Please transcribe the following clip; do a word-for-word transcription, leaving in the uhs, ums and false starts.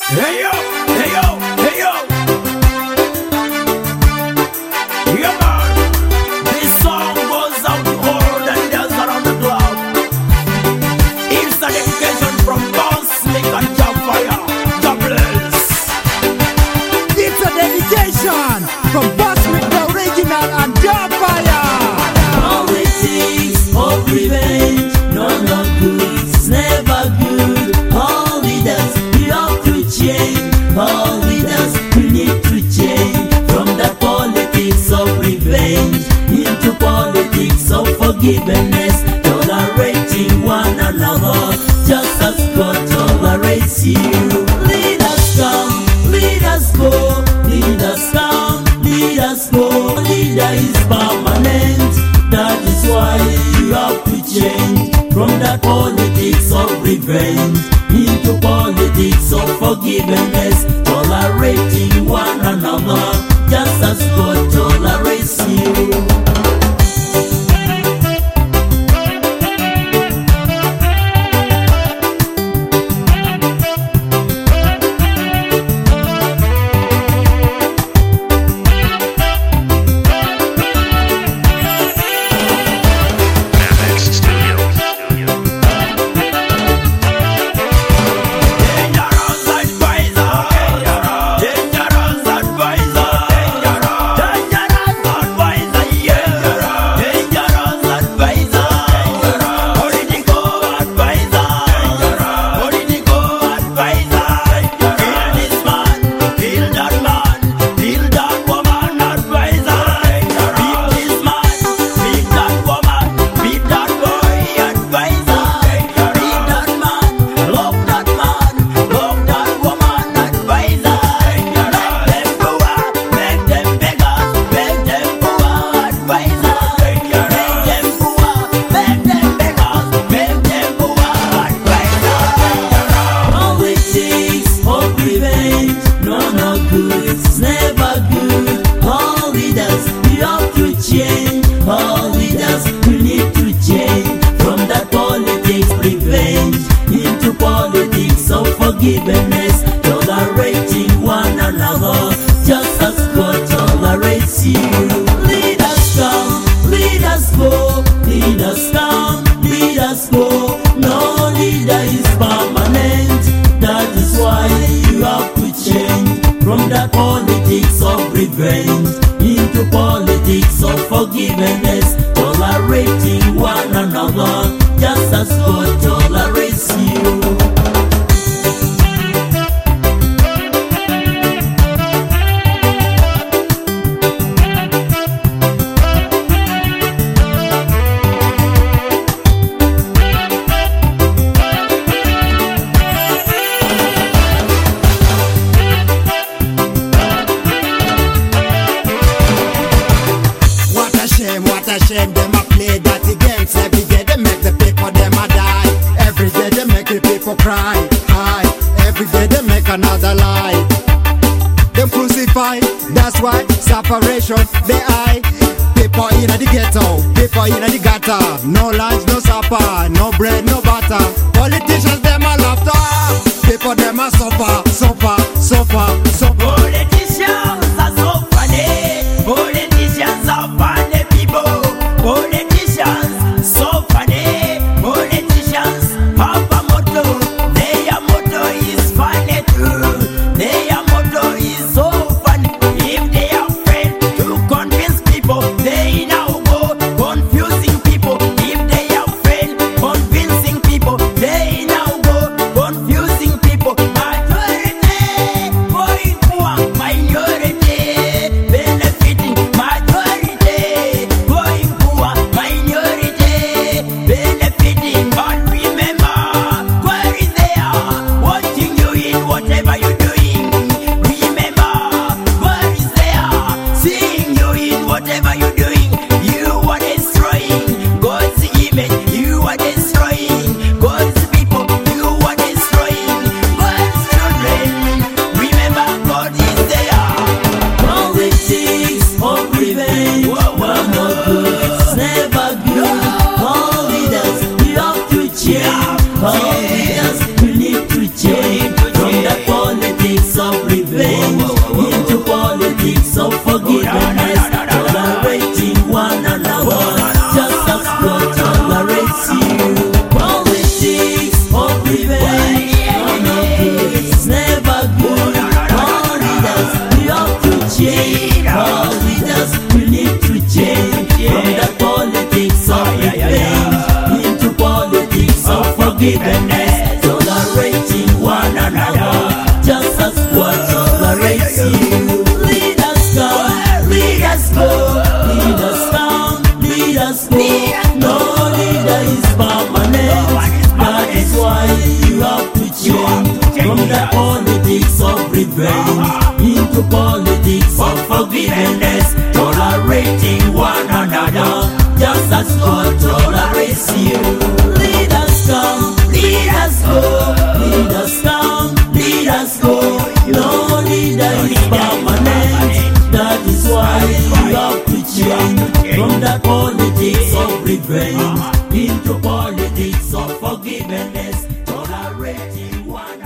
Hey yo, hey yo, hey yo. Yeah man, this song goes out to all the leaders around the globe. It's a dedication from Cosmic and Jafire. God bless. It's a dedication from Cosmic, the original, and Jafire. Politics of revenge, no, no good, it's never good. All leaders, we have to change. All leaders, we need to change. From the politics of revenge into politics of forgiveness, tolerating one another, just as God tolerates you. Lead us come, lead us go, lead us come, lead us go. Leader is permanent, that is why you have to change. From the politics of revenge into politics of forgiveness, tolerating one another, just as God tolerates you. All leaders, we need to change. From that politics revenge into politics of forgiveness, tolerating one another, just as God tolerates you. Lead us come, lead us go, lead us come, lead us go. No leader is permanent, that is why you have to change. From that politics of revenge into politics of forgiveness, tolerating one another, just as God tolerates you. What a shame, them a play dirty games. Every day they make the people, them a die. Every day they make the people cry. Hi. Every day they make another lie. Them crucify, that's why separation, they eye. People in the ghetto, people in the gutter. No lunch, no supper, no bread, no butter. Politicians, them a laughter. People, them a suffer, suffer, suffer, suffer. Politicians are so funny. Politicians are funny people. Politicians so funny. Politicians have a motto. Their motto is funny too. Their motto is so funny. If they are afraid to convince people, they now go confusing people. If they are afraid convincing people, they now go confusing people. Majority going poor, minority benefiting. Majority going poor, minority benefiting. But remember, God is there watching you in whatever forgiveness, tolerating one another, just as God tolerates you. Lead us come, lead us go, lead us come, lead us go. No leader is permanent, that is why you have to change from the politics of revenge into politics of forgiveness, tolerating one another, just as God tolerates you. Lead us come, lead us go, lead us come, lead us go. No leader is permanent, that is why you have to change from the politics of revenge into politics of forgiveness, tolerating one another.